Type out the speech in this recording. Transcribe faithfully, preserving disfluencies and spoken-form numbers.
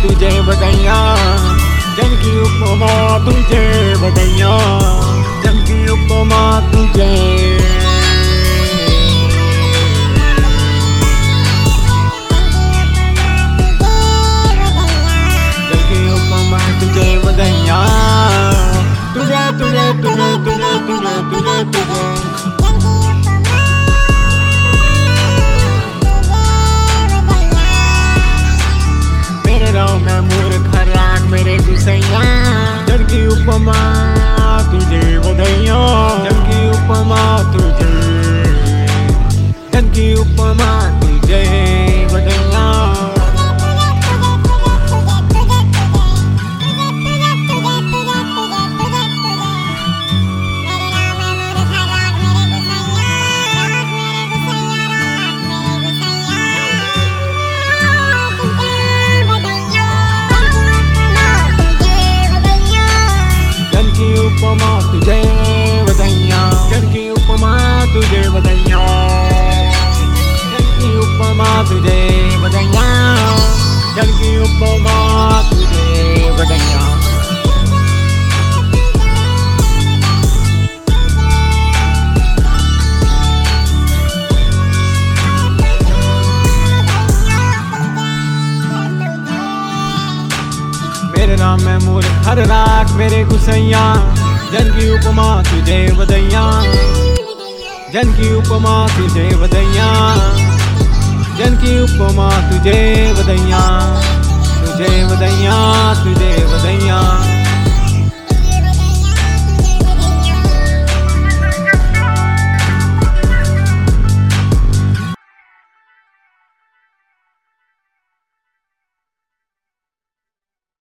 तुझे बधाइयाँ, जन की उपमा तुझे बधाइयाँ, जन की उपमा तुझे। जन की उपमा तुझे बधाइयाँ, तुझे तुझे तुझे तुझे तुझे तुझे तुझे। मैं मूर्ख राग मेरे गुसैया, जन की उपमा तुझे बधाइयाँ, जन की उपमा तुझे, जन की उपमा तुझे बधाइयाँ। उपमा तुझे बधाइयाँ, जन की उपमा तुझे बधाइयाँ, जन की उपमा तुझे बधाइयाँ, जन की उपमा तुझे बधाइयाँ। मेरे नाम में मूर्ख हर राग मेरे गुसैया, जन की उपमा तुझे बधाइयाँ, जन की उपमा तुझे बधाइयाँ, जन की उपमा तुझे बधाइयाँ, तुझे बधाइयाँ, तुझे बधाइयाँ।